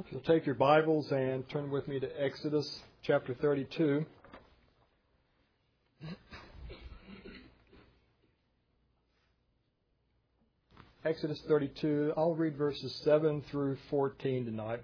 If you'll take your Bibles and turn with me to Exodus chapter 32. Exodus 32, I'll read verses 7 through 14 tonight.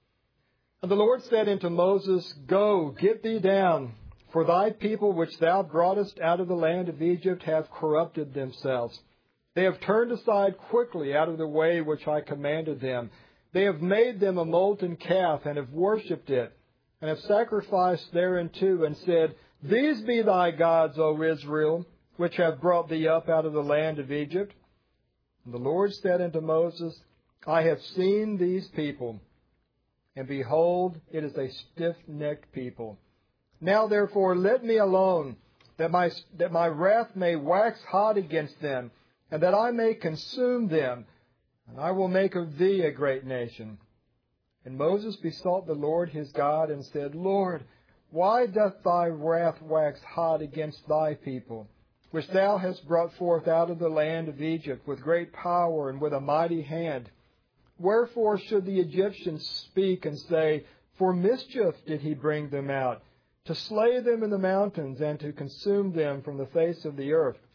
And the Lord said unto Moses, Go, get thee down, for thy people which thou broughtest out of the land of Egypt have corrupted themselves. They have turned aside quickly out of the way which I commanded them. They have made them a molten calf, and have worshipped it, and have sacrificed thereunto, and said, These be thy gods, O Israel, which have brought thee up out of the land of Egypt. And the Lord said unto Moses, I have seen these people, and behold, it is a stiff-necked people. Now therefore let me alone, that my wrath may wax hot against them, and that I may consume them, and I will make of thee a great nation. And Moses besought the Lord his God, and said, Lord, why doth thy wrath wax hot against thy people, which thou hast brought forth out of the land of Egypt with great power and with a mighty hand? Wherefore should the Egyptians speak and say, For mischief did he bring them out, to slay them in the mountains, and to consume them from the face of the earth?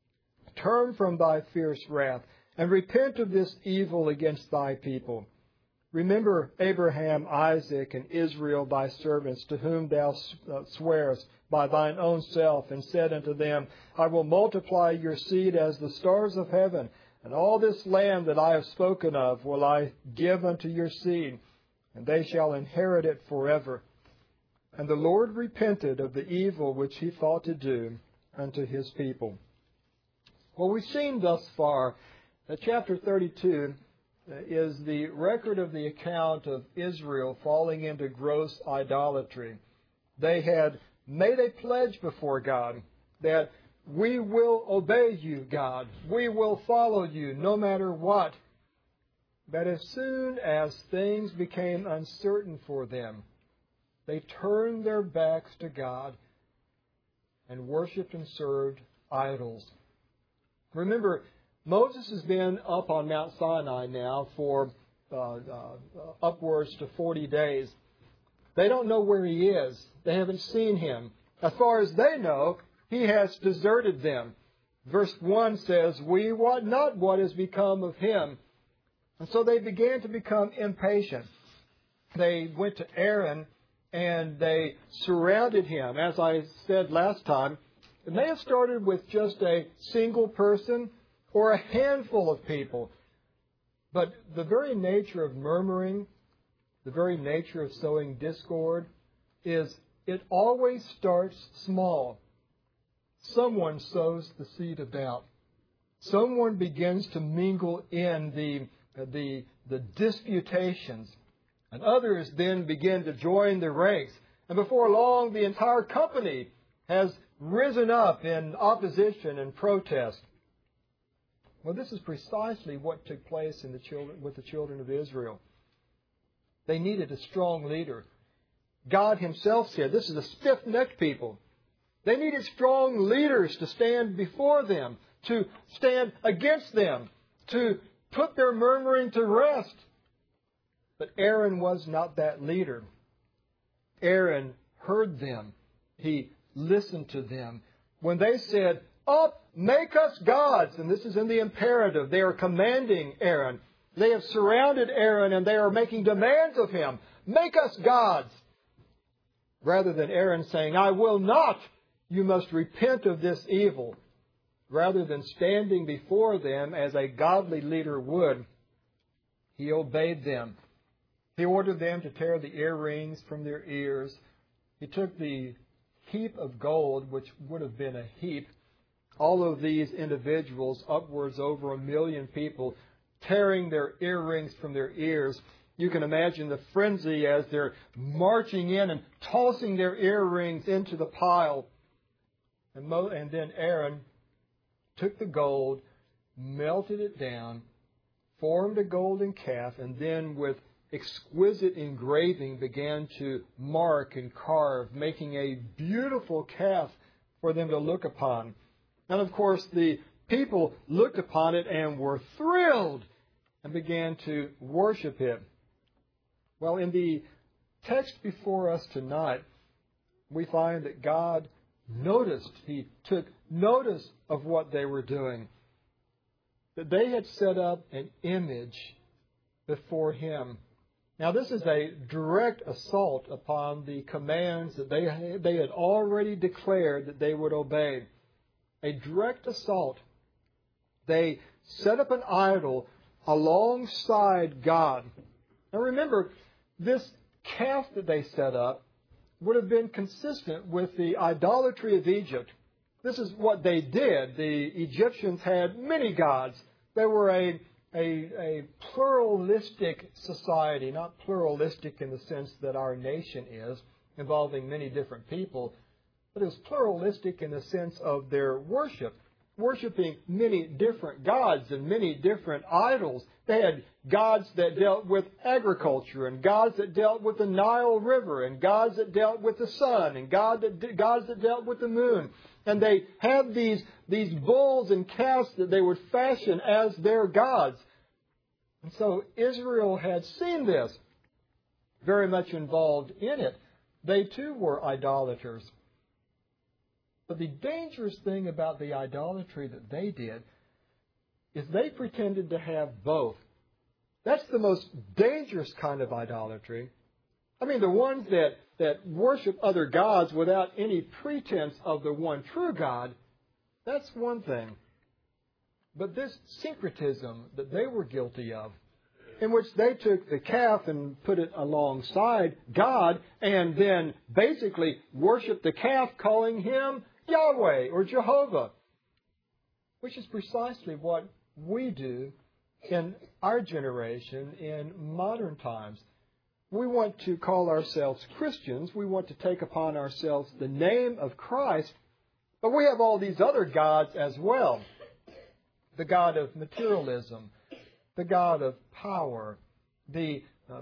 Turn from thy fierce wrath, and repent of this evil against thy people. Remember Abraham, Isaac, and Israel thy servants, to whom thou swearest by thine own self, and said unto them, I will multiply your seed as the stars of heaven, and all this land that I have spoken of will I give unto your seed, and they shall inherit it forever. And the Lord repented of the evil which he thought to do unto his people. Well, we've seen thus far that chapter 32 is the record of the account of Israel falling into gross idolatry. They had made a pledge before God that we will obey you, God. We will follow you no matter what. But as soon as things became uncertain for them, they turned their backs to God and worshipped and served idols. Remember, Moses has been up on Mount Sinai now for upwards to 40 days. They don't know where he is. They haven't seen him. As far as they know, he has deserted them. Verse 1 says, We wot not what has become of him. And so they began to become impatient. They went to Aaron and they surrounded him. As I said last time, it may have started with just a single person or a handful of people. But the very nature of murmuring, the very nature of sowing discord, is it always starts small. Someone sows the seed of doubt. Someone begins to mingle in the disputations. And others then begin to join the ranks. And before long, the entire company has risen up in opposition and protest. Well, this is precisely what took place with the children of Israel. They needed a strong leader. God himself said, this is a stiff-necked people. They needed strong leaders to stand before them, to stand against them, to put their murmuring to rest. But Aaron was not that leader. Aaron heard them. He listened to them. When they said, Up, make us gods, and this is in the imperative, they are commanding Aaron. They have surrounded Aaron and they are making demands of him. Make us gods. Rather than Aaron saying, I will not, you must repent of this evil. Rather than standing before them as a godly leader would, he obeyed them. He ordered them to tear the earrings from their ears. He took the heap of gold, which would have been a heap, all of these individuals, upwards over 1 million people, tearing their earrings from their ears. You can imagine the frenzy as they're marching in and tossing their earrings into the pile. And then Aaron took the gold, melted it down, formed a golden calf, and then with exquisite engraving began to mark and carve, making a beautiful calf for them to look upon. And of course, the people looked upon it and were thrilled and began to worship it. Well, in the text before us tonight, we find that God noticed, He took notice of what they were doing. That they had set up an image before Him. Now, this is a direct assault upon the commands that they had already declared that they would obey. A direct assault. They set up an idol alongside God. Now remember, this calf that they set up would have been consistent with the idolatry of Egypt. This is what they did. The Egyptians had many gods. They were a pluralistic society, not pluralistic in the sense that our nation is, involving many different people, but it was pluralistic in the sense of their worship, worshiping many different gods and many different idols. They had gods that dealt with agriculture, and gods that dealt with the Nile River, and gods that dealt with the sun, and gods that dealt with the moon. And they had these bulls and calves that they would fashion as their gods. And so Israel had seen this, very much involved in it. They too were idolaters. But the dangerous thing about the idolatry that they did is they pretended to have both. That's the most dangerous kind of idolatry. I mean, the ones that worship other gods without any pretense of the one true God, that's one thing. But this syncretism that they were guilty of, in which they took the calf and put it alongside God and then basically worshiped the calf, calling him Yahweh or Jehovah, which is precisely what we do in our generation in modern times. We want to call ourselves Christians. We want to take upon ourselves the name of Christ, but we have all these other gods as well. The God of materialism, the God of power, the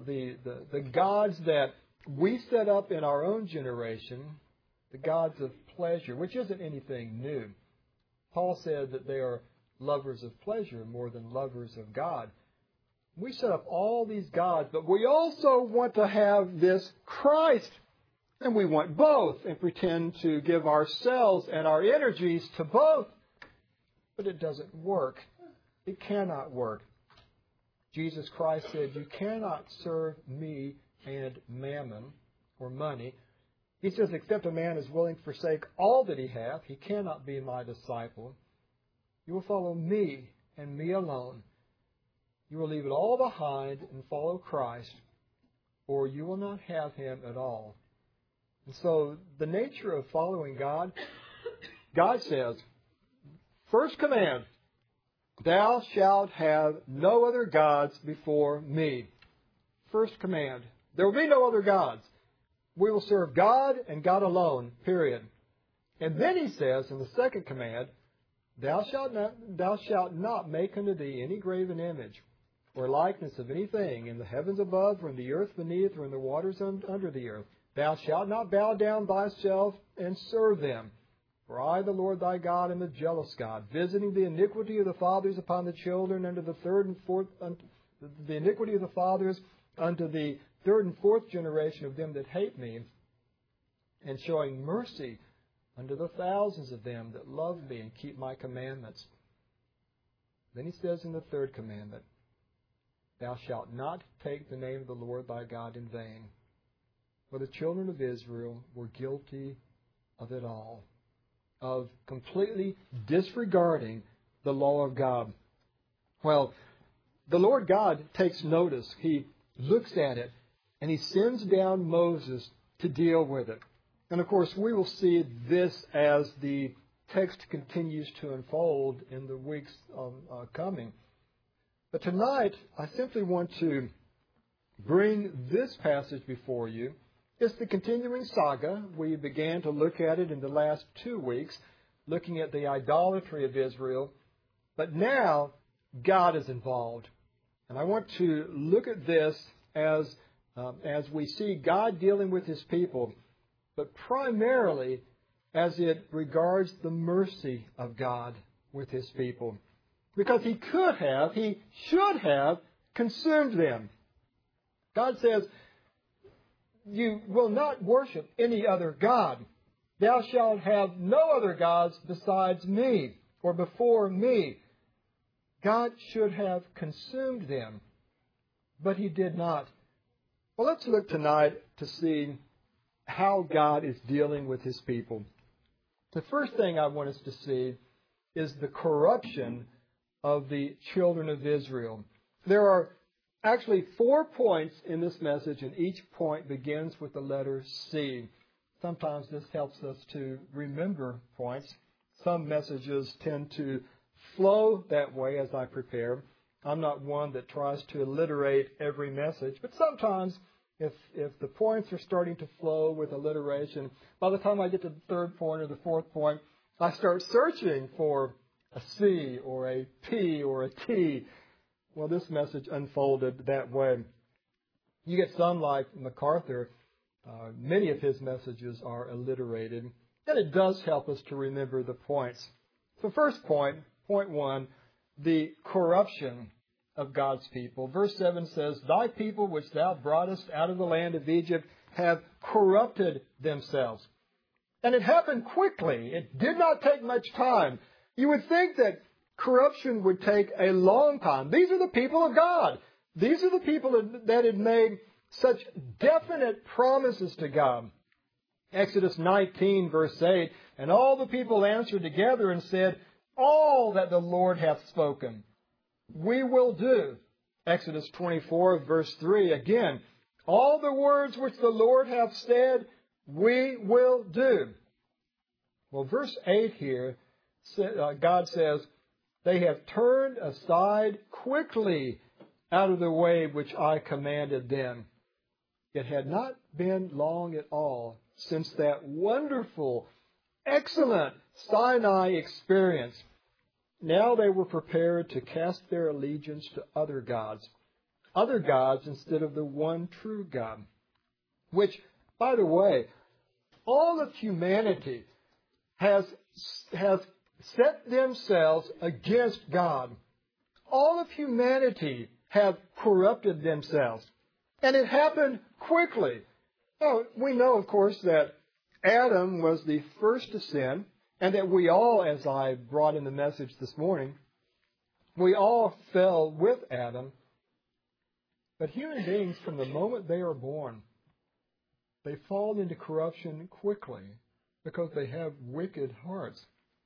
gods that we set up in our own generation, the gods of pleasure, which isn't anything new. Paul said that they are lovers of pleasure more than lovers of God. We set up all these gods, but we also want to have this Christ. And we want both and pretend to give ourselves and our energies to both. But it doesn't work. It cannot work. Jesus Christ said, you cannot serve me and mammon, or money. He says, except a man is willing to forsake all that he hath, he cannot be my disciple. You will follow me and me alone. You will leave it all behind and follow Christ, or you will not have Him at all. And so the nature of following God, God says, first command, thou shalt have no other gods before me. First command. There will be no other gods. We will serve God and God alone, period. And then He says in the second command, thou shalt not make unto thee any graven image, or likeness of anything in the heavens above, or in the earth beneath, or in the waters under the earth. Thou shalt not bow down thyself and serve them. For I, the Lord thy God, am a jealous God, visiting the iniquity of the fathers upon the children, unto the third and fourth, the iniquity of the fathers unto the third and fourth generation of them that hate me, and showing mercy unto the thousands of them that love me and keep my commandments. Then He says in the third commandment, thou shalt not take the name of the Lord thy God in vain. For the children of Israel were guilty of it all, of completely disregarding the law of God. Well, the Lord God takes notice. He looks at it, and He sends down Moses to deal with it. And of course, we will see this as the text continues to unfold in the weeks coming. But tonight, I simply want to bring this passage before you. It's the continuing saga. We began to look at it in the last 2 weeks, looking at the idolatry of Israel. But now, God is involved. And I want to look at this as we see God dealing with His people, but primarily as it regards the mercy of God with His people. Because He should have consumed them. God says, you will not worship any other God. Thou shalt have no other gods besides me or before me. God should have consumed them, but he did not. Well, let's look tonight to see how God is dealing with his people. The first thing I want us to see is the corruption of the children of Israel. There are actually 4 points in this message, and each point begins with the letter C. Sometimes this helps us to remember points. Some messages tend to flow that way as I prepare. I'm not one that tries to alliterate every message, but sometimes if the points are starting to flow with alliteration, by the time I get to the 3rd point or the 4th point, I start searching for a C or a P or a T. Well, this message unfolded that way. You get some like MacArthur. Many of his messages are alliterated, and it does help us to remember the points. So first point 1, the corruption of God's people. Verse 7 says, Thy people which thou broughtest out of the land of Egypt have corrupted themselves. And it happened quickly. It did not take much time. You would think that corruption would take a long time. These are the people of God. These are the people that had made such definite promises to God. Exodus 19, verse 8, And all the people answered together and said, All that the Lord hath spoken, we will do. Exodus 24, verse 3, again, All the words which the Lord hath said, we will do. Well, verse 8 here, God says, They have turned aside quickly out of the way which I commanded them. It had not been long at all since that wonderful, excellent Sinai experience. Now they were prepared to cast their allegiance to other gods instead of the one true God, which, by the way, all of humanity has set themselves against God. All of humanity have corrupted themselves. And it happened quickly. Now, we know, of course, that Adam was the first to sin, and that we all, as I brought in the message this morning, we all fell with Adam. But human beings, from the moment they are born, they fall into corruption quickly because they have wicked hearts.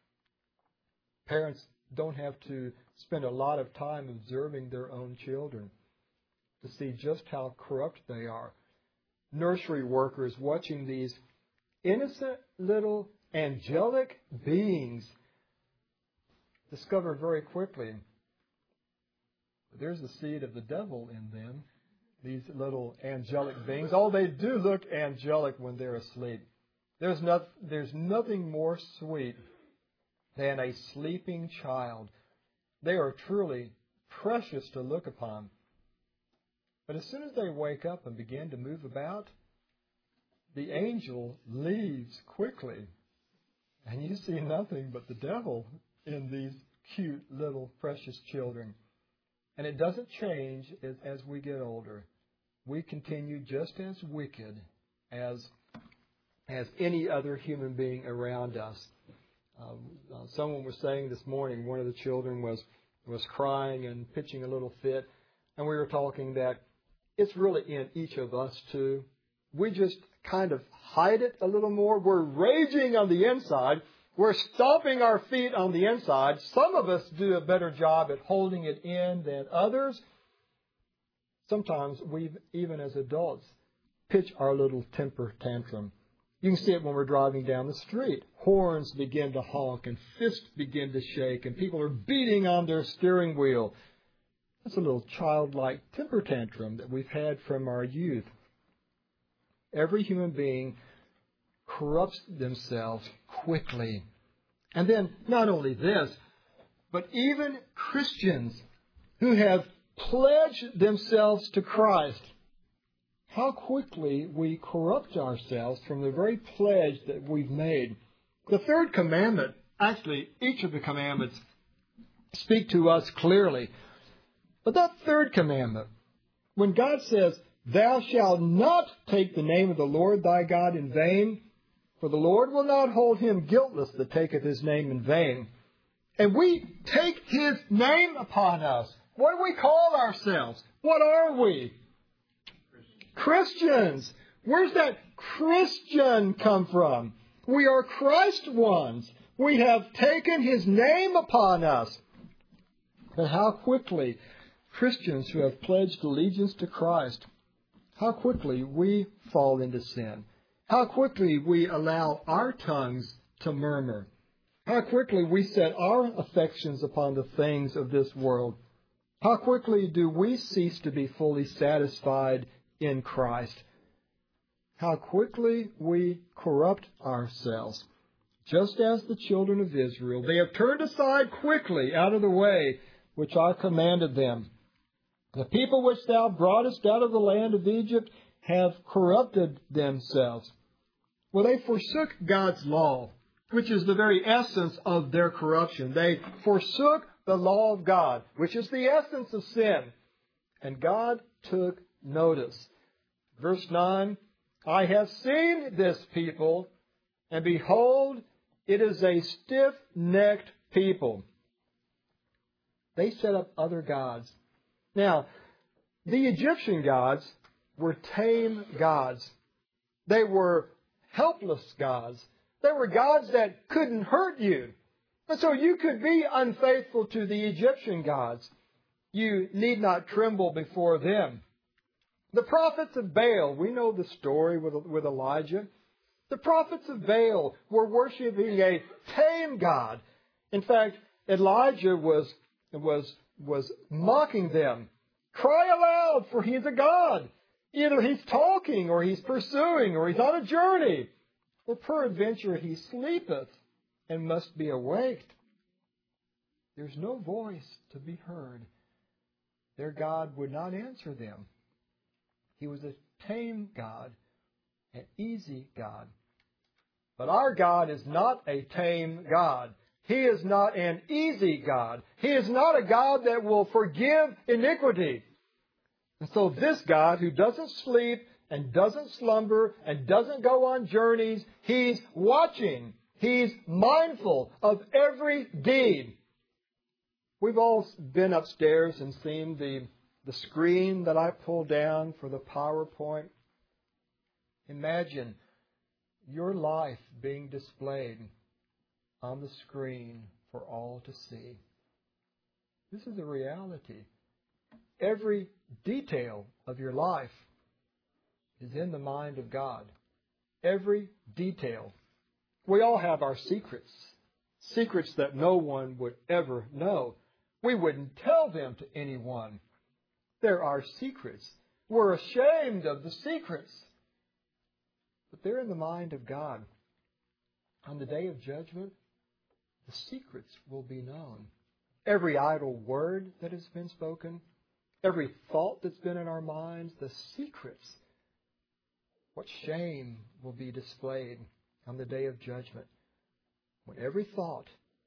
Parents don't have to spend a lot of time observing their own children to see just how corrupt they are. Nursery workers watching these innocent little angelic beings discover very quickly there's the seed of the devil in them, these little angelic beings. Oh, they do look angelic when they're asleep. There's nothing more sweet than a sleeping child. They are truly precious to look upon. But as soon as they wake up and begin to move about, the angel leaves quickly. And you see nothing but the devil in these cute little precious children. And it doesn't change as we get older. We continue just as wicked as any other human being around us. Someone was saying this morning, one of the children was crying and pitching a little fit. And we were talking that it's really in each of us too. We just kind of hide it a little more. We're raging on the inside. We're stomping our feet on the inside. Some of us do a better job at holding it in than others. Sometimes we, even as adults, pitch our little temper tantrum. You can see it when we're driving down the street. Horns begin to honk and fists begin to shake and people are beating on their steering wheel. That's a little childlike temper tantrum that we've had from our youth. Every human being corrupts themselves quickly. And then not only this, but even Christians who have pledged themselves to Christ, how quickly we corrupt ourselves from the very pledge that we've made. The third commandment, actually each of the commandments speak to us clearly. But that third commandment, when God says, Thou shalt not take the name of the Lord thy God in vain, for the Lord will not hold him guiltless that taketh his name in vain. And we take his name upon us. What do we call ourselves? What are we? Christians. Where's that Christian come from? We are Christ ones. We have taken his name upon us. But how quickly Christians who have pledged allegiance to Christ, how quickly we fall into sin. How quickly we allow our tongues to murmur. How quickly we set our affections upon the things of this world. How quickly do we cease to be fully satisfied in Christ. How quickly we corrupt ourselves. Just as the children of Israel, they have turned aside quickly out of the way which I commanded them. The people which thou broughtest out of the land of Egypt have corrupted themselves. Well, they forsook God's law, which is the very essence of their corruption. They forsook the law of God, which is the essence of sin. And God took notice. Verse 9, I have seen this people, and behold, it is a stiff-necked people. They set up other gods. Now, the Egyptian gods were tame gods. They were helpless gods. They were gods that couldn't hurt you. And so you could be unfaithful to the Egyptian gods. You need not tremble before them. The prophets of Baal, we know the story with Elijah. The prophets of Baal were worshiping a tame god. In fact, Elijah was mocking them. Cry aloud, for he is a god. Either he's talking, or he's pursuing, or he's on a journey. Or peradventure he sleepeth, and must be awaked. There's no voice to be heard. Their God would not answer them. He was a tame God, an easy God. But our God is not a tame God. He is not an easy God. He is not a God that will forgive iniquity. And so this God, who doesn't sleep and doesn't slumber and doesn't go on journeys, he's watching. He's mindful of every deed. We've all been upstairs and seen the screen that I pulled down for the PowerPoint. Imagine your life being displayed on the screen for all to see. This is a reality. Every detail of your life is in the mind of God. Every detail. We all have our secrets. Secrets that no one would ever know. We wouldn't tell them to anyone. They're our secrets. We're ashamed of the secrets. But they're in the mind of God. On the day of judgment, the secrets will be known. Every idle word that has been spoken, every thought that's been in our minds, the secrets. What shame will be displayed on the day of judgment. When every thought,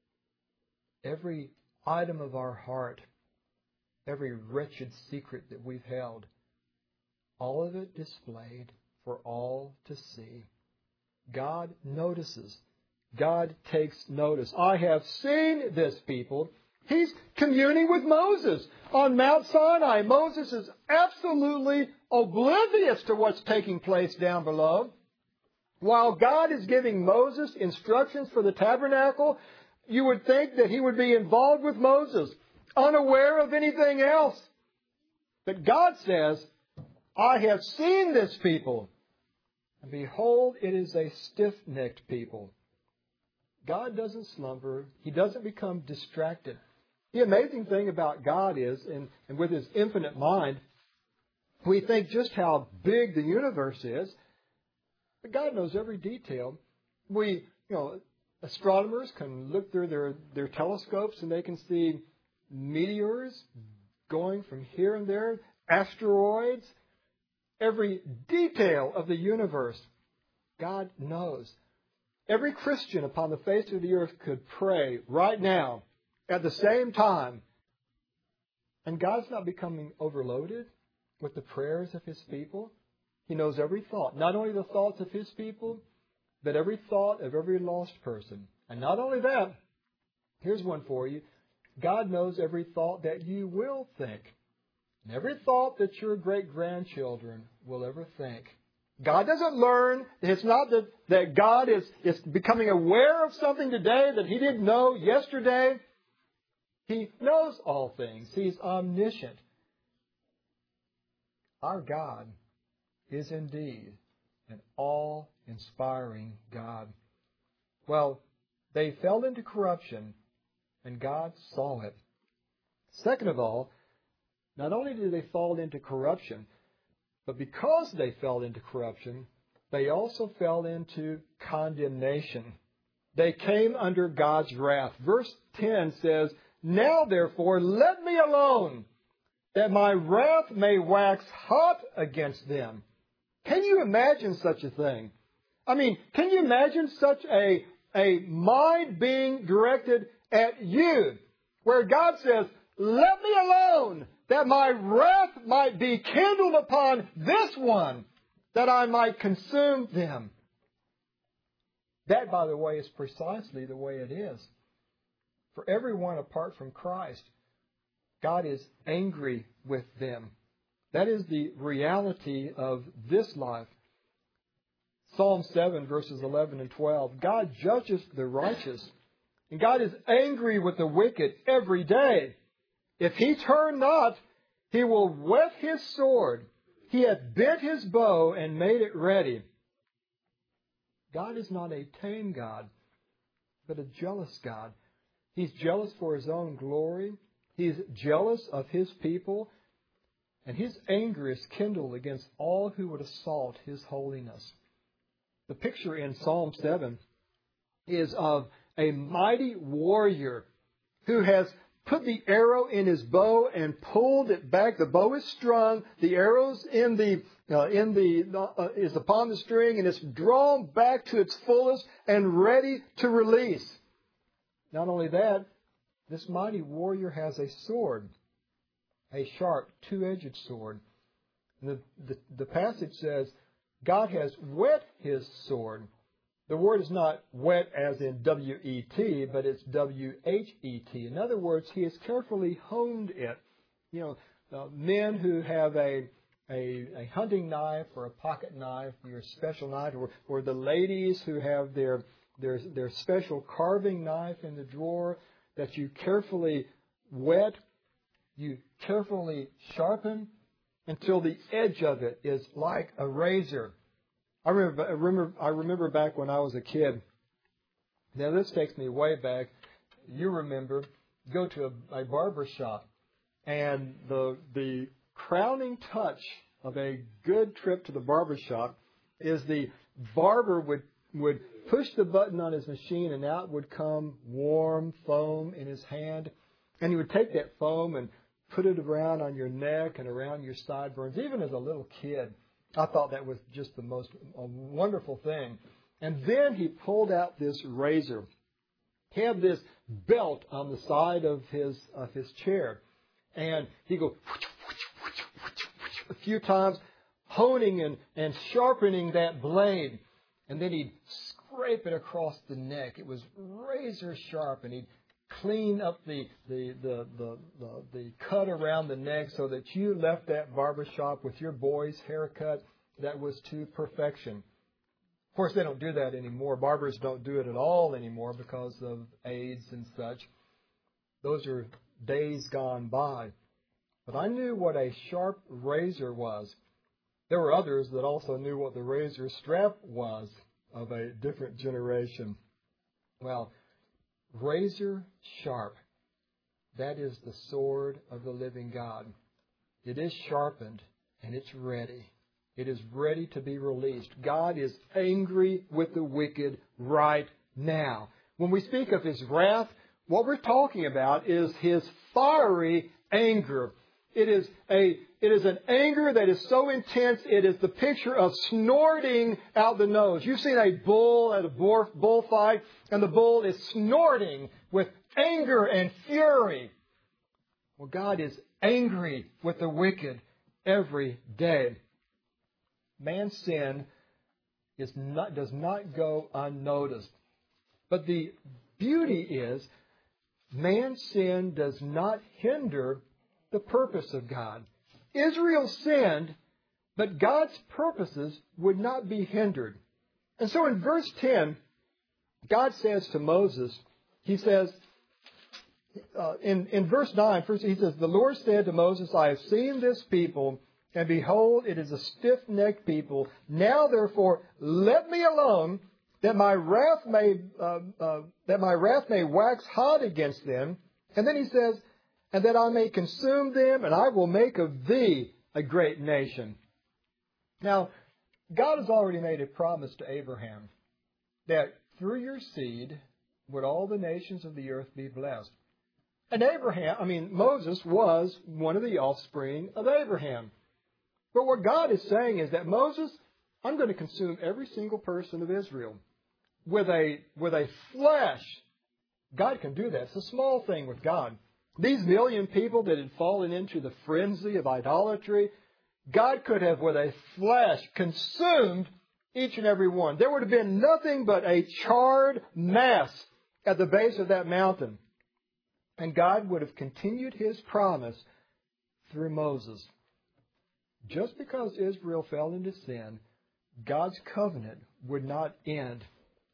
every item of our heart, every wretched secret that we've held, all of it displayed for all to see. God notices. God takes notice. I have seen this people. He's communing with Moses on Mount Sinai. Moses is absolutely oblivious to what's taking place down below. While God is giving Moses instructions for the tabernacle, you would think that he would be involved with Moses, unaware of anything else. But God says, I have seen this people, and behold, it is a stiff-necked people. God doesn't slumber. He doesn't become distracted. The amazing thing about God is, and with His infinite mind, we think just how big the universe is, but God knows every detail. Astronomers can look through their telescopes and they can see meteors going from here and there, asteroids, every detail of the universe. God knows. Every Christian upon the face of the earth could pray right now at the same time. And God's not becoming overloaded. with the prayers of His people. He knows every thought, not only the thoughts of His people, but every thought of every lost person. And not only that, here's one for you. God knows every thought that you will think, and every thought that your great-grandchildren will ever think. God doesn't learn. It's not that God is becoming aware of something today that He didn't know yesterday. He knows all things. He's omniscient. Our God is indeed an all-inspiring God. Well, they fell into corruption, and God saw it. Second of all, not only did they fall into corruption, but because they fell into corruption, they also fell into condemnation. They came under God's wrath. Verse 10 says, "Now therefore let me alone, that my wrath may wax hot against them." Can you imagine such a thing? I mean, can you imagine such a mind being directed at you, where God says, "Let me alone, that my wrath might be kindled upon this one, that I might consume them." That, by the way, is precisely the way it is. For everyone apart from Christ, God is angry with them. That is the reality of this life. Psalm 7, verses 11 and 12. God judges the righteous, and God is angry with the wicked every day. If He turn not, He will whet His sword. He hath bent His bow and made it ready. God is not a tame God, but a jealous God. He's jealous for His own glory. He's jealous of His people. And His anger is kindled against all who would assault His holiness. The picture in Psalm 7 is of a mighty warrior who has put the arrow in his bow and pulled it back. The bow is strung, the arrow's is upon the string, and it's drawn back to its fullest and ready to release. Not only that, this mighty warrior has a sword, a sharp, two-edged sword. And the passage says, God has whet His sword. The word is not wet as in W-E-T, but it's W-H-E-T. In other words, He has carefully honed it. You know, men who have a hunting knife or a pocket knife, your special knife, or the ladies who have their special carving knife in the drawer that you carefully wet, you carefully sharpen until the edge of it is like a razor. I remember back when I was a kid. Now this takes me way back. You remember, go to a barber shop, and the crowning touch of a good trip to the barber shop is the barber would push the button on his machine, and out would come warm foam in his hand, and he would take that foam and put it around on your neck and around your sideburns. Even as a little kid, I thought that was just the most wonderful thing. And then he pulled out this razor. He had this belt on the side of his chair, and he'd go a few times, honing and sharpening that blade, and then he'd scrape it across the neck. It was razor sharp, and he'd clean up the cut around the neck so that you left that barbershop with your boy's haircut that was to perfection. Of course, they don't do that anymore. Barbers don't do it at all anymore because of AIDS and such. Those are days gone by. But I knew what a sharp razor was. There were others that also knew what the razor strap was of a different generation. Well, razor sharp, that is the sword of the living God. It is sharpened and it's ready. It is ready to be released. God is angry with the wicked right now. When we speak of His wrath, what we're talking about is His fiery anger. It is an anger that is so intense, it is the picture of snorting out the nose. You've seen a bull at a bullfight, and the bull is snorting with anger and fury. Well, God is angry with the wicked. every day. Man's sin does not go unnoticed. But the beauty is, man's sin does not hinder the purpose of God. Israel sinned, but God's purposes would not be hindered. And so in verse 10, God says to Moses, he says, in verse 9, first he says, the Lord said to Moses, I have seen this people, and behold, it is a stiff-necked people. Now, therefore, let me alone, that my wrath may wax hot against them. And then he says, and that I may consume them, and I will make of thee a great nation. Now, God has already made a promise to Abraham that through your seed would all the nations of the earth be blessed. And Moses was one of the offspring of Abraham. But what God is saying is that, Moses, I'm going to consume every single person of Israel with a flesh. God can do that. It's a small thing with God. These million people that had fallen into the frenzy of idolatry, God could have, with a flesh, consumed each and every one. There would have been nothing but a charred mass at the base of that mountain. And God would have continued His promise through Moses. Just because Israel fell into sin, God's covenant would not end.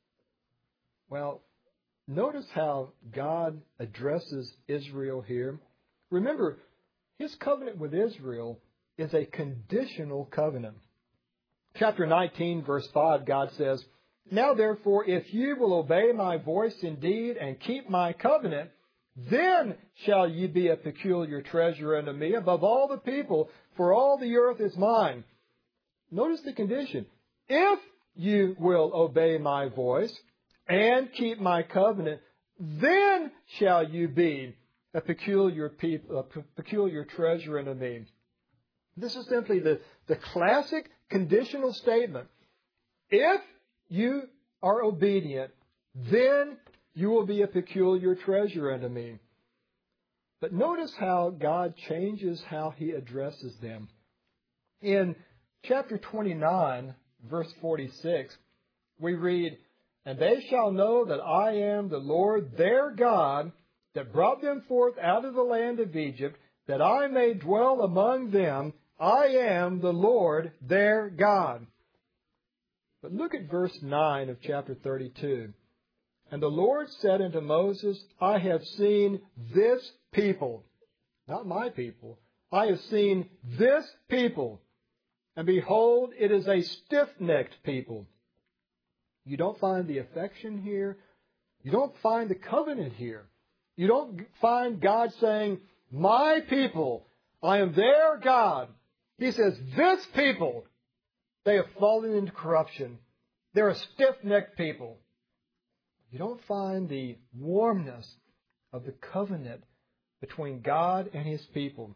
Well, notice how God addresses Israel here. Remember, His covenant with Israel is a conditional covenant. Chapter 19, verse 5, God says, Now therefore, if you will obey my voice indeed and keep my covenant, then shall ye be a peculiar treasure unto me above all the people, for all the earth is mine. Notice the condition. If you will obey my voice and keep my covenant, then shall you be a peculiar people, a peculiar treasure unto me. This is simply the classic conditional statement. If you are obedient, then you will be a peculiar treasure unto me. But notice how God changes how He addresses them. In chapter 29, verse 46, we read, And they shall know that I am the Lord their God, that brought them forth out of the land of Egypt, that I may dwell among them. I am the Lord their God. But look at verse 9 of chapter 32. And the Lord said unto Moses, I have seen this people, not my people. I have seen this people, and behold, it is a stiff-necked people. You don't find the affection here. You don't find the covenant here. You don't find God saying, my people, I am their God. He says, this people, they have fallen into corruption. They're a stiff-necked people. You don't find the warmness of the covenant between God and His people.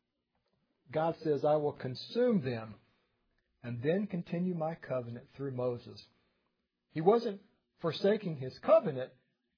God says, I will consume them and then continue my covenant through Moses. He wasn't forsaking His covenant.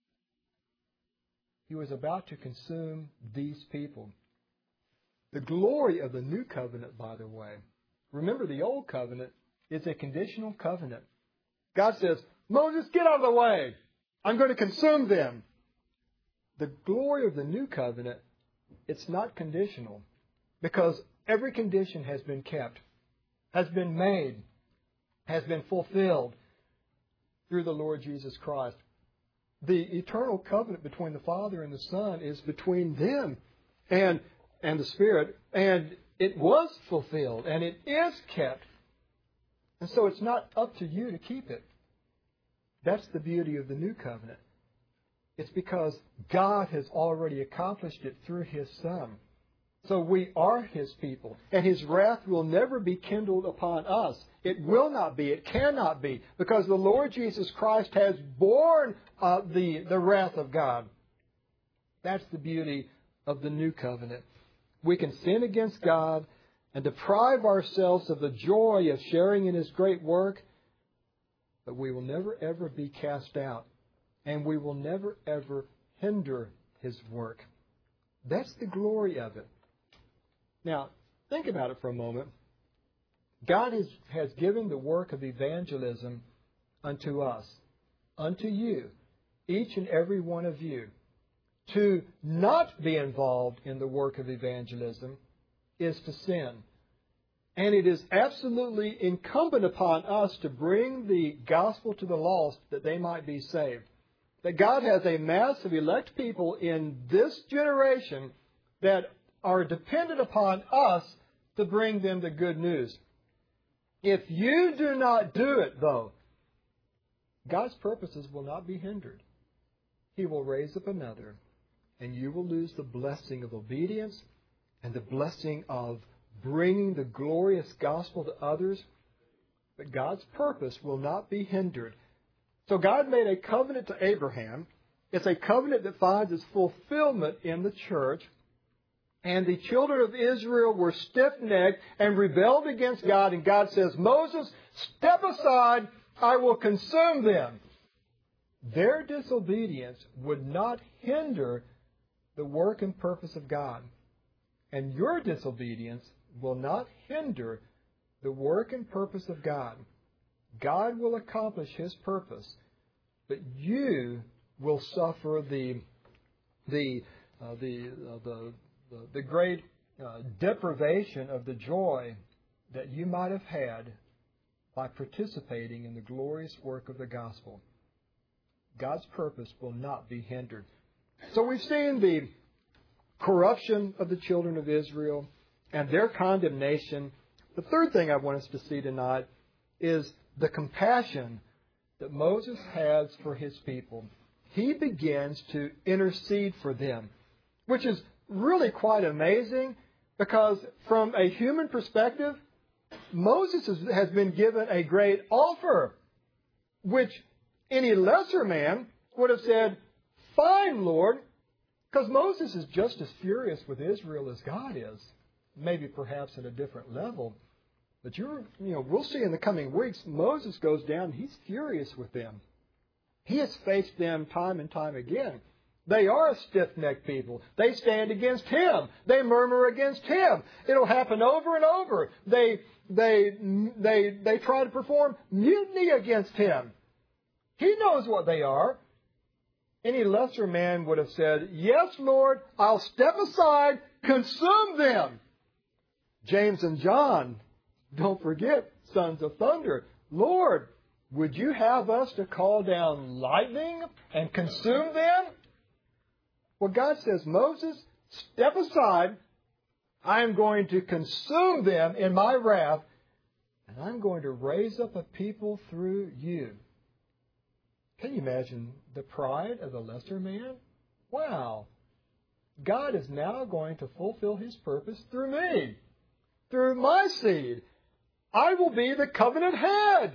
He was about to consume these people. The glory of the new covenant, by the way, remember the old covenant is a conditional covenant. God says, Moses, get out of the way. I'm going to consume them. The glory of the new covenant, it's not conditional, because every condition has been kept, has been made, has been fulfilled through the Lord Jesus Christ. The eternal covenant between the Father and the Son is between them and the Spirit, and it was fulfilled, and it is kept. And so it's not up to you to keep it. That's the beauty of the new covenant. It's because God has already accomplished it through His Son. So we are His people, and His wrath will never be kindled upon us. It will not be. It cannot be, because the Lord Jesus Christ has borne the wrath of God. That's the beauty of the new covenant. We can sin against God and deprive ourselves of the joy of sharing in His great work, but we will never ever be cast out, and we will never ever hinder His work. That's the glory of it. Now, Think about it for a moment. God has given the work of evangelism unto us, unto you, each and every one of you. To not be involved in the work of evangelism is to sin. And it is absolutely incumbent upon us to bring the gospel to the lost that they might be saved. That God has a mass of elect people in this generation that are dependent upon us to bring them the good news. If you do not do it, though, God's purposes will not be hindered. He will raise up another, and you will lose the blessing of obedience and the blessing of bringing the glorious gospel to others. But God's purpose will not be hindered. So God made a covenant to Abraham. It's a covenant that finds its fulfillment in the church. And the children of Israel were stiff-necked and rebelled against God. And God says, Moses, step aside, I will consume them. Their disobedience would not hinder the work and purpose of God. And your disobedience will not hinder the work and purpose of God. God will accomplish His purpose, but you will suffer the great deprivation of the joy that you might have had by participating in the glorious work of the gospel. God's purpose will not be hindered. So we've seen the corruption of the children of Israel and their condemnation. The third thing I want us to see tonight is the compassion that Moses has for his people. He begins to intercede for them, which is really quite amazing because from a human perspective, Moses has been given a great offer, which any lesser man would have said, fine, Lord, because Moses is just as furious with Israel as God is, maybe perhaps at a different level. But we'll see in the coming weeks, Moses goes down and he's furious with them. He has faced them time and time again. They are a stiff-necked people. They stand against him. They murmur against him. It'll happen over and over. They try to perform mutiny against him. He knows what they are. Any lesser man would have said, yes, Lord, I'll step aside, consume them. James and John, don't forget, sons of thunder. Lord, would you have us to call down lightning and consume them? Well, God says, Moses, step aside. I am going to consume them in my wrath, and I'm going to raise up a people through you. Can you imagine the pride of the lesser man? Wow. God is now going to fulfill His purpose through me, through my seed. I will be the covenant head.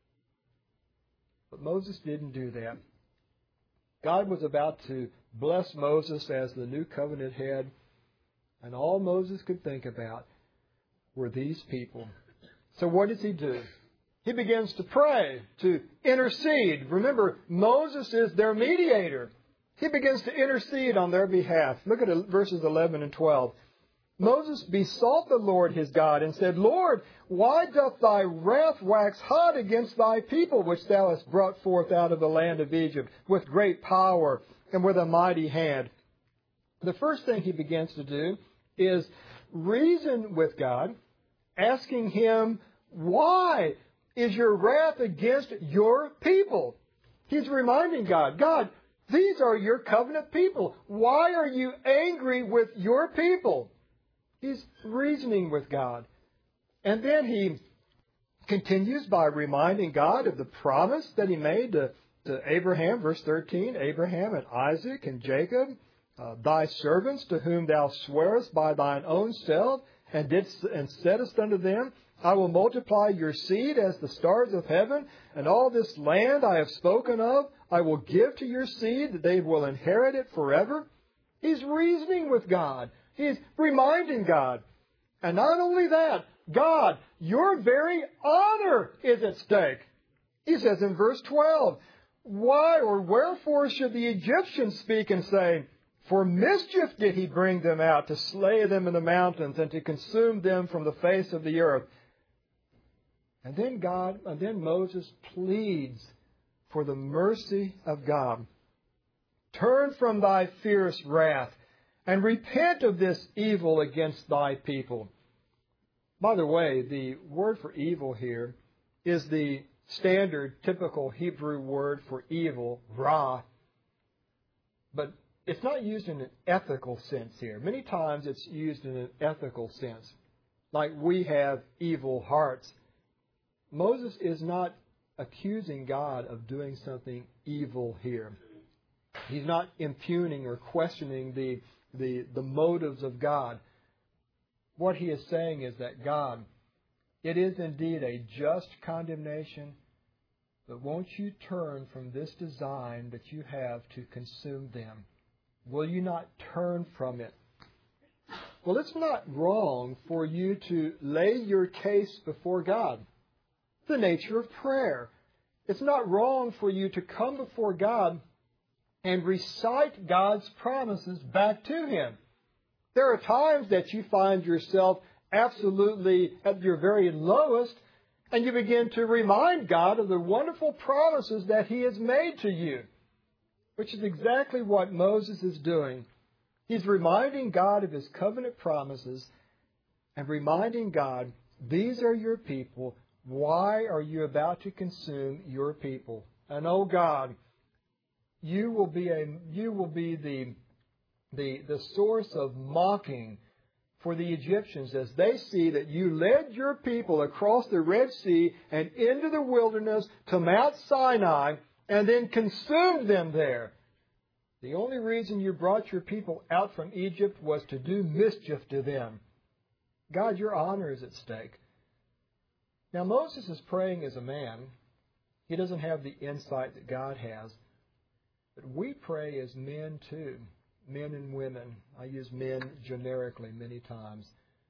But Moses didn't do that. God was about to bless Moses as the new covenant head, and all Moses could think about were these people. So what does he do? He begins to pray, to intercede. Remember, Moses is their mediator. He begins to intercede on their behalf. Look at verses 11 and 12. Moses besought the Lord his God and said, Lord, why doth thy wrath wax hot against thy people, which thou hast brought forth out of the land of Egypt with great power and with a mighty hand? The first thing he begins to do is reason with God, asking him, why is your wrath against your people? He's reminding God, God, these are your covenant people. Why are you angry with your people? He's reasoning with God. And then he continues by reminding God of the promise that he made to Abraham, verse 13, Abraham and Isaac and Jacob, thy servants to whom thou swearest by thine own self, and saidst unto them, I will multiply your seed as the stars of heaven, and all this land I have spoken of, I will give to your seed, that they will inherit it forever. He's reasoning with God. He's reminding God. And not only that, God, your very honor is at stake. He says in verse 12, why or wherefore should the Egyptians speak and say, For mischief did he bring them out, to slay them in the mountains and to consume them from the face of the earth. And then Moses pleads for the mercy of God. Turn from thy fierce wrath and repent of this evil against thy people. By the way, the word for evil here is the standard, typical Hebrew word for evil, ra. But it's not used in an ethical sense here. Many times it's used in an ethical sense, like we have evil hearts. Moses is not accusing God of doing something evil here. He's not impugning or questioning the motives of God. What he is saying is that God, it is indeed a just condemnation, but won't you turn from this design that you have to consume them? Will you not turn from it? Well, it's not wrong for you to lay your case before God. The nature of prayer. It's not wrong for you to come before God and recite God's promises back to Him. There are times that you find yourself absolutely at your very lowest, and you begin to remind God of the wonderful promises that He has made to you, which is exactly what Moses is doing. He's reminding God of His covenant promises and reminding God, these are your people. Why are you about to consume your people? And oh God, you will be the source of mocking for the Egyptians as they see that you led your people across the Red Sea and into the wilderness to Mount Sinai and then consumed them there. The only reason you brought your people out from Egypt was to do mischief to them. God, your honor is at stake. Now, Moses is praying as a man. He doesn't have the insight that God has. But we pray as men too, men and women. I use men generically many times.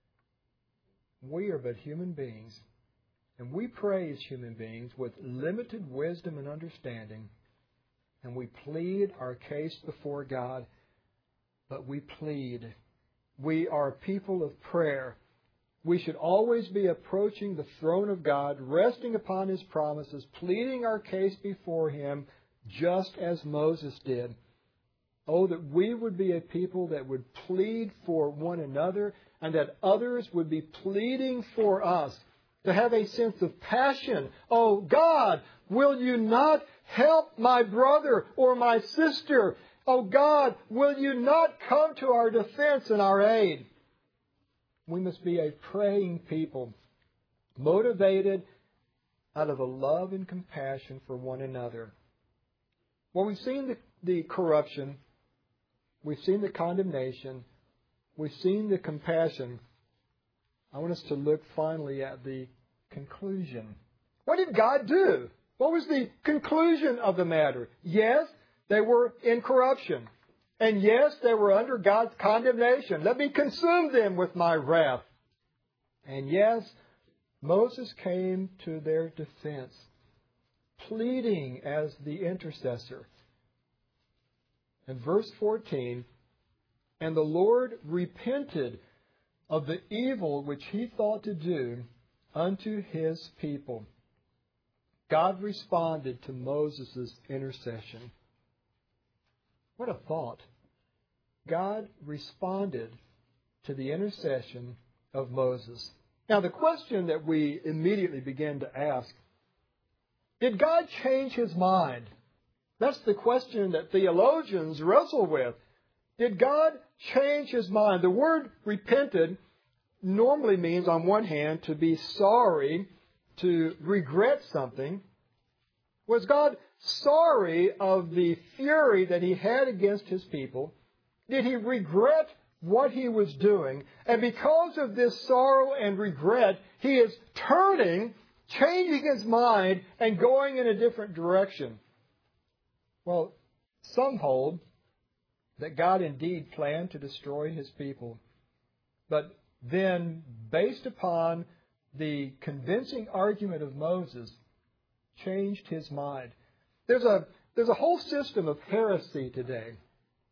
We are but human beings, and we pray as human beings with limited wisdom and understanding, and we plead our case before God, but we plead. We are people of prayer. We should always be approaching the throne of God, resting upon His promises, pleading our case before Him, just as Moses did. Oh, that we would be a people that would plead for one another and that others would be pleading for us. To have a sense of passion. Oh, God, will you not help my brother or my sister? Oh, God, will you not come to our defense and our aid? We must be a praying people, motivated out of a love and compassion for one another. Well, we've seen the corruption. We've seen the condemnation. We've seen the compassion. I want us to look finally at the conclusion. What did God do? What was the conclusion of the matter? Yes, they were in corruption. And yes, they were under God's condemnation. Let me consume them with my wrath. And yes, Moses came to their defense, pleading as the intercessor. In verse 14, and the Lord repented of the evil which he thought to do unto his people. God responded to Moses' intercession. What a thought. God responded to the intercession of Moses. Now, the question that we immediately begin to ask, did God change His mind? That's the question that theologians wrestle with. Did God change His mind? The word repented normally means, on one hand, to be sorry, to regret something. Was God sorry of the fury that He had against His people? Did He regret what He was doing? And because of this sorrow and regret, He is turning, changing His mind, and going in a different direction. Well, some hold that God indeed planned to destroy His people, but then, based upon the convincing argument of Moses, changed His mind. There's a whole system of heresy today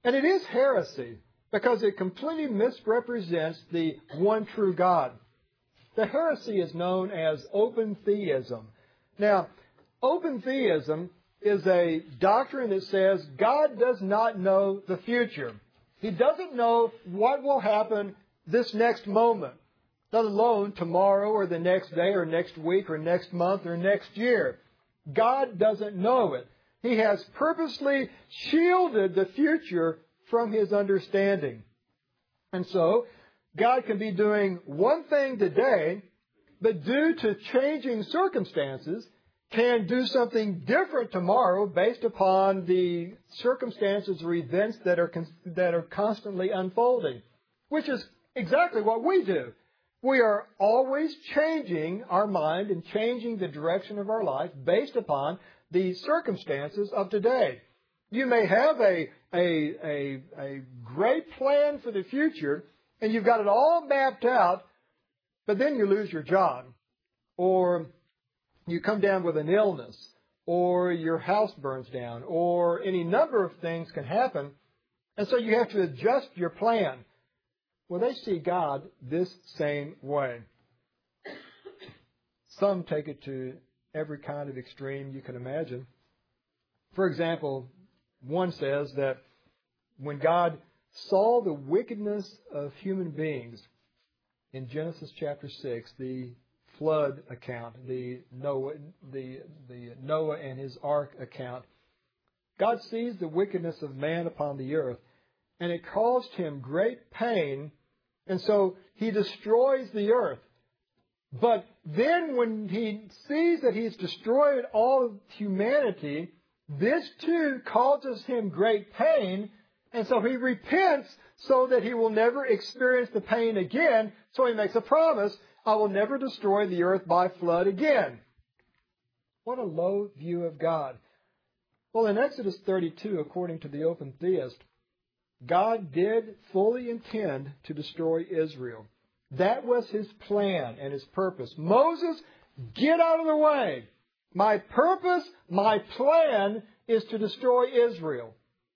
And it is heresy because it completely misrepresents the one true God. The heresy is known as open theism. Now, open theism is a doctrine that says God does not know the future. He doesn't know what will happen this next moment, let alone tomorrow or the next day or next week or next month or next year. God doesn't know it. He has purposely shielded the future from His understanding. And so, God can be doing one thing today, but due to changing circumstances, can do something different tomorrow based upon the circumstances or events that are constantly unfolding, which is exactly what we do. We are always changing our mind and changing the direction of our life based upon the circumstances of today. You may have a great plan for the future, and you've got it all mapped out, but then you lose your job, or you come down with an illness, or your house burns down, or any number of things can happen, and so you have to adjust your plan. Well, they see God this same way. Some take it to every kind of extreme you can imagine. For example, one says that when God saw the wickedness of human beings in Genesis chapter 6, the flood account, the Noah and his ark account, God sees the wickedness of man upon the earth, and it caused Him great pain, and so He destroys the earth. But then when He sees that He's destroyed all of humanity, this too causes Him great pain, and so He repents so that He will never experience the pain again. So He makes a promise, I will never destroy the earth by flood again. What a low view of God. Well, in Exodus 32, according to the open theist, God did fully intend to destroy Israel. That was His plan and His purpose. Moses, get out of the way. My purpose, my plan is to destroy Israel.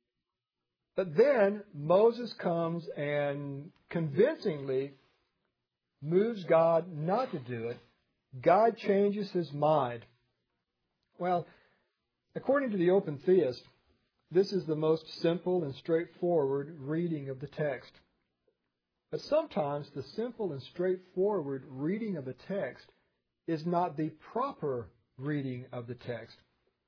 But then Moses comes and convincingly moves God not to do it. God changes His mind. Well, according to the open theist, this is the most simple and straightforward reading of the text. But sometimes the simple and straightforward reading of the text is not the proper reading of the text.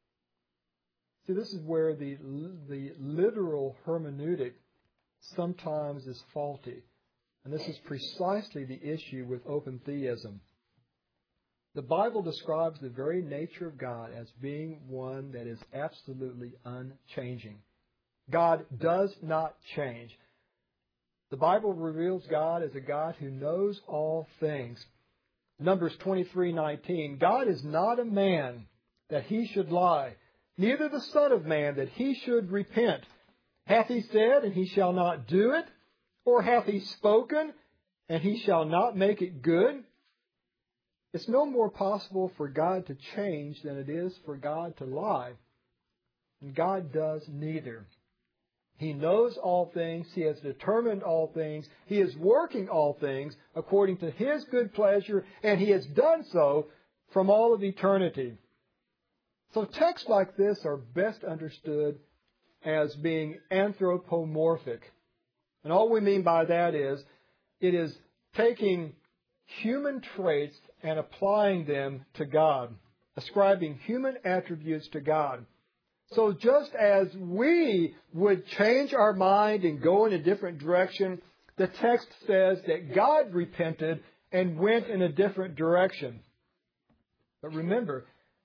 See, this is where the literal hermeneutic sometimes is faulty. And this is precisely the issue with open theism. The Bible describes the very nature of God as being one that is absolutely unchanging. God does not change. The Bible reveals God as a God who knows all things. Numbers 23:19, God is not a man that He should lie, neither the Son of Man that He should repent. Hath He said, and He shall not do it? Or hath He spoken, and He shall not make it good? It's no more possible for God to change than it is for God to lie. And God does neither. He knows all things. He has determined all things. He is working all things according to His good pleasure, and He has done so from all of eternity. So texts like this are best understood as being anthropomorphic. And all we mean by that is, it is taking human traits and applying them to God, ascribing human attributes to God. So just as we would change our mind and go in a different direction, the text says that God repented and went in a different direction. But remember,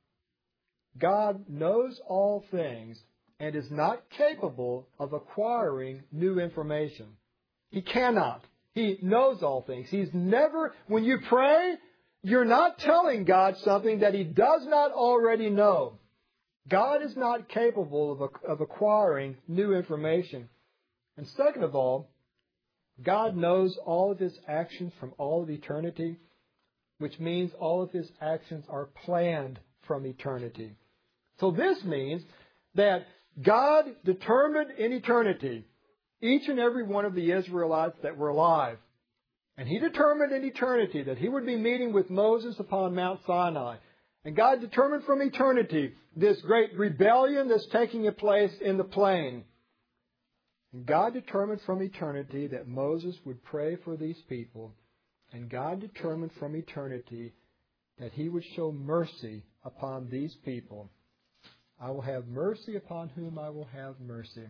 God knows all things and is not capable of acquiring new information. He cannot. He knows all things. He's never, when you pray, you're not telling God something that He does not already know. God is not capable of acquiring new information. And second of all, God knows all of His actions from all of eternity, which means all of His actions are planned from eternity. So this means that God determined in eternity each and every one of the Israelites that were alive. And He determined in eternity that He would be meeting with Moses upon Mount Sinai. And God determined from eternity this great rebellion that's taking place in the plain. And God determined from eternity that Moses would pray for these people. And God determined from eternity that He would show mercy upon these people. I will have mercy upon whom I will have mercy.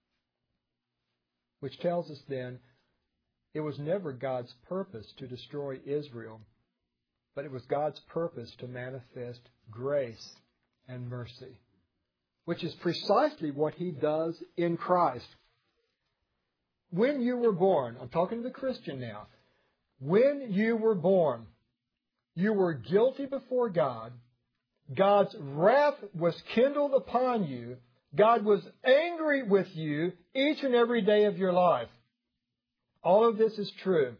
Which tells us then, it was never God's purpose to destroy Israel, but it was God's purpose to manifest grace and mercy, which is precisely what He does in Christ. When you were born, I'm talking to the Christian now, when you were born, you were guilty before God. God's wrath was kindled upon you. God was angry with you each and every day of your life. All of this is true.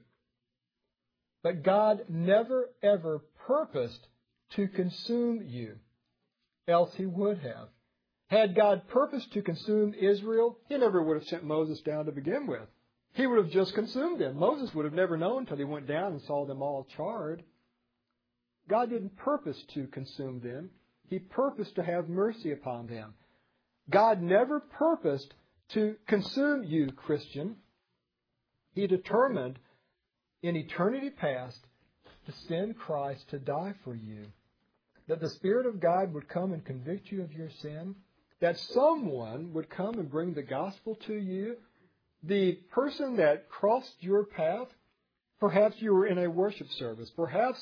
But God never ever purposed to consume you, else He would have. Had God purposed to consume Israel, He never would have sent Moses down to begin with. He would have just consumed them. Moses would have never known until he went down and saw them all charred. God didn't purpose to consume them. He purposed to have mercy upon them. God never purposed to consume you, Christian. He determined in eternity past to send Christ to die for you. That the Spirit of God would come and convict you of your sin. That someone would come and bring the gospel to you. The person that crossed your path, perhaps you were in a worship service. Perhaps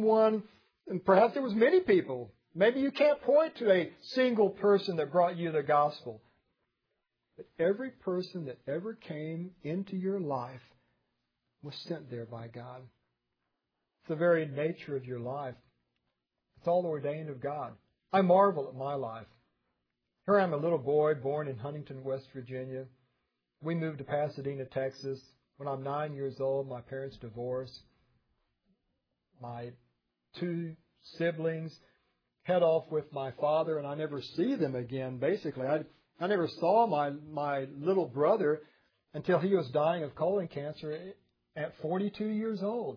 there was many people. Maybe you can't point to a single person that brought you the gospel. But every person that ever came into your life was sent there by God. It's the very nature of your life. It's all ordained of God. I marvel at my life. Here I am, a little boy born in Huntington, West Virginia. We moved to Pasadena, Texas. When I'm 9 years old, my parents divorced. My 2 siblings head off with my father, and I never see them again, basically. I never saw my little brother until he was dying of colon cancer at 42 years old.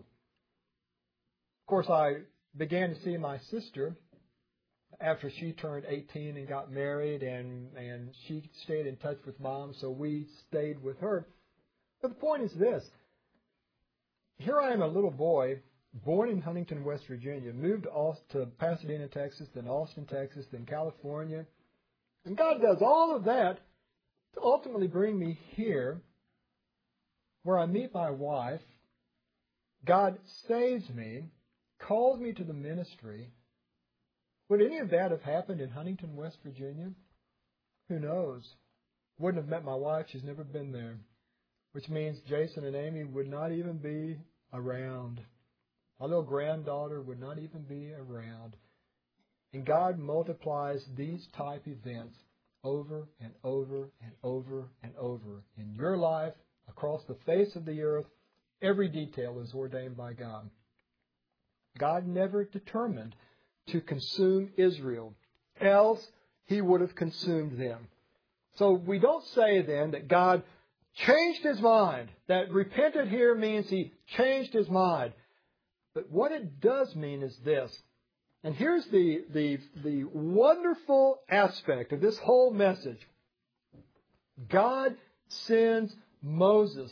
Of course, I began to see my sister after she turned 18 and got married, and she stayed in touch with Mom, so we stayed with her. But the point is this. Here I am, a little boy, born in Huntington, West Virginia, moved to Pasadena, Texas, then Austin, Texas, then California. And God does all of that to ultimately bring me here, where I meet my wife. God saves me, calls me to the ministry. Would any of that have happened in Huntington, West Virginia? Who knows? Wouldn't have met my wife. She's never been there. Which means Jason and Amy would not even be around. My little granddaughter would not even be around. And God multiplies these type events over and over and over and over in your life, across the face of the earth. Every detail is ordained by God. God never determined to consume Israel, else He would have consumed them. So we don't say then that God changed His mind. That repented here means He changed His mind. But what it does mean is this. And here's the wonderful aspect of this whole message. God sends Moses.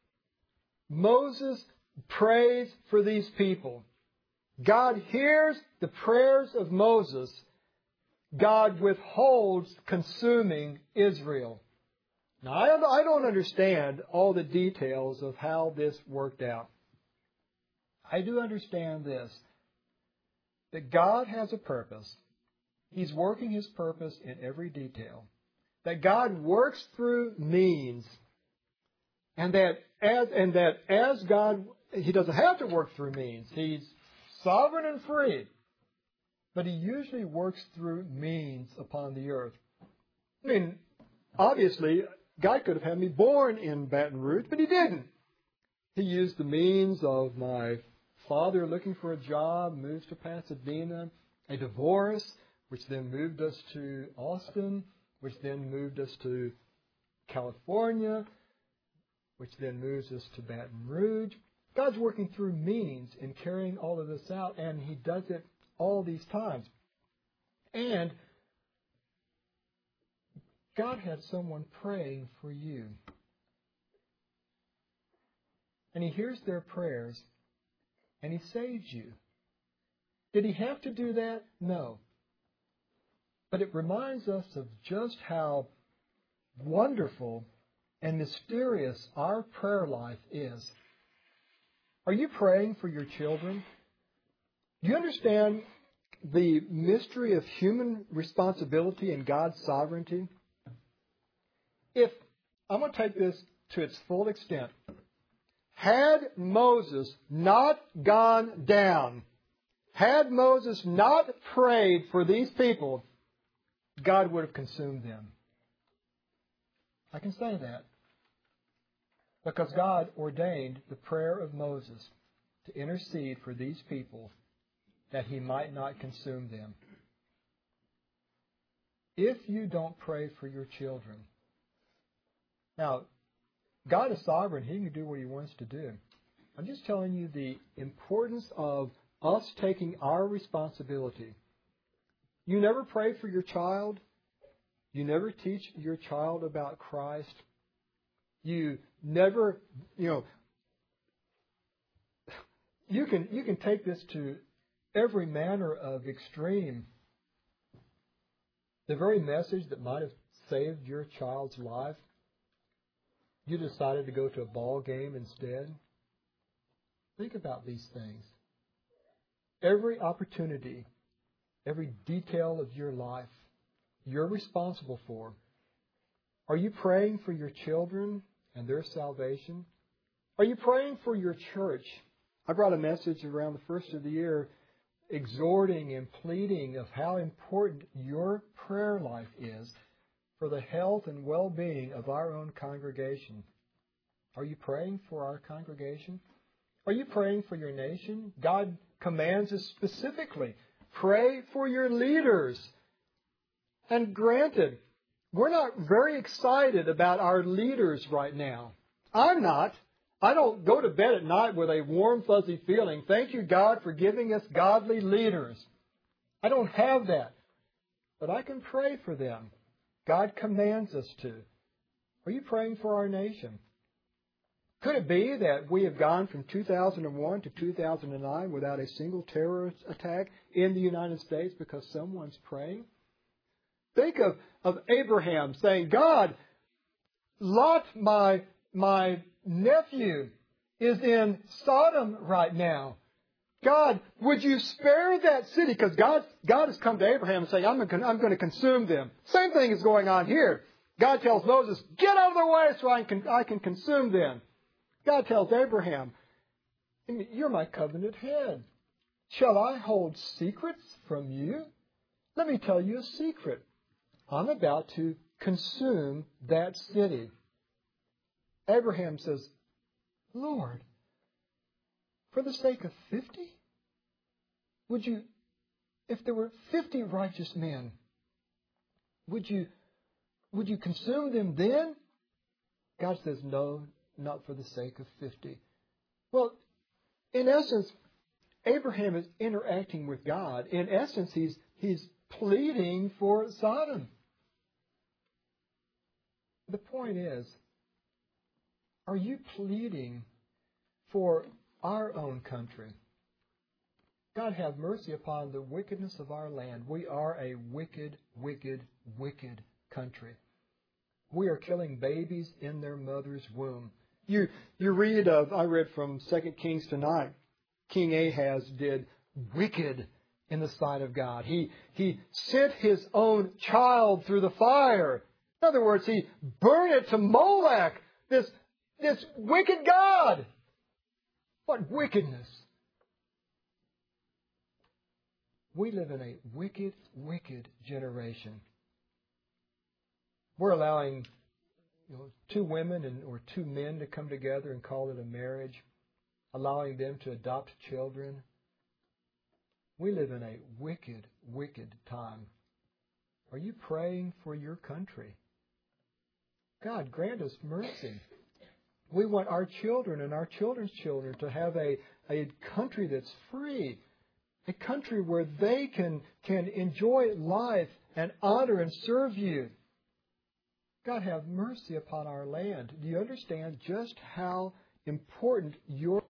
Moses prays for these people. God hears the prayers of Moses. God withholds consuming Israel. Now, I don't understand all the details of how this worked out. I do understand this, that God has a purpose. He's working His purpose in every detail. That God works through means. And that as God, He doesn't have to work through means. He's sovereign and free. But He usually works through means upon the earth. I mean, obviously, God could have had me born in Baton Rouge, but He didn't. He used the means of my father looking for a job, moves to Pasadena, a divorce, which then moved us to Austin, which then moved us to California. which then moves us to Baton Rouge. God's working through means in carrying all of this out, and He does it all these times. And God had someone praying for you. And He hears their prayers, and He saves you. Did He have to do that? No. But it reminds us of just how wonderful and mysterious our prayer life is. Are you praying for your children? Do you understand the mystery of human responsibility and God's sovereignty? If I'm going to take this to its full extent, had Moses not gone down, had Moses not prayed for these people, God would have consumed them. I can say that because God ordained the prayer of Moses to intercede for these people that He might not consume them. If you don't pray for your children, now, God is sovereign. He can do what He wants to do. I'm just telling you the importance of us taking our responsibility. You never pray for your child. You never teach your child about Christ. You never, you can take this to every manner of extreme. The very message that might have saved your child's life, you decided to go to a ball game instead. Think about these things. Every opportunity, every detail of your life, you're responsible for. Are you praying for your children and their salvation? Are you praying for your church? I brought a message around the first of the year exhorting and pleading of how important your prayer life is for the health and well-being of our own congregation. Are you praying for our congregation? Are you praying for your nation? God commands us specifically, pray for your leaders. And granted, we're not very excited about our leaders right now. I'm not. I don't go to bed at night with a warm, fuzzy feeling. Thank you, God, for giving us godly leaders. I don't have that. But I can pray for them. God commands us to. Are you praying for our nation? Could it be that we have gone from 2001 to 2009 without a single terrorist attack in the United States because someone's praying? Think of Abraham saying, God, Lot, my nephew, is in Sodom right now. God, would you spare that city? Because God has come to Abraham and saying, I'm going to consume them. Same thing is going on here. God tells Moses, get out of their way so I can consume them. God tells Abraham, you're my covenant head. Shall I hold secrets from you? Let me tell you a secret. I'm about to consume that city. Abraham says, Lord, for the sake of 50? Would you, if there were 50 righteous men, would you consume them then? God says, no, not for the sake of 50. Well, in essence, Abraham is interacting with God. In essence, he's pleading for Sodom. The point is, are you pleading for our own country? God have mercy upon the wickedness of our land. We are a wicked, wicked, wicked country. We are killing babies in their mother's womb. I read from 2 Kings tonight, King Ahaz did wicked in the sight of God. He sent his own child through the fire. In other words, he burned it to Molech, this wicked God. What wickedness. We live in a wicked, wicked generation. We're allowing two women or two men to come together and call it a marriage, allowing them to adopt children. We live in a wicked, wicked time. Are you praying for your country? God, grant us mercy. We want our children and our children's children to have a country that's free, a country where they can enjoy life and honor and serve you. God, have mercy upon our land. Do you understand just how important your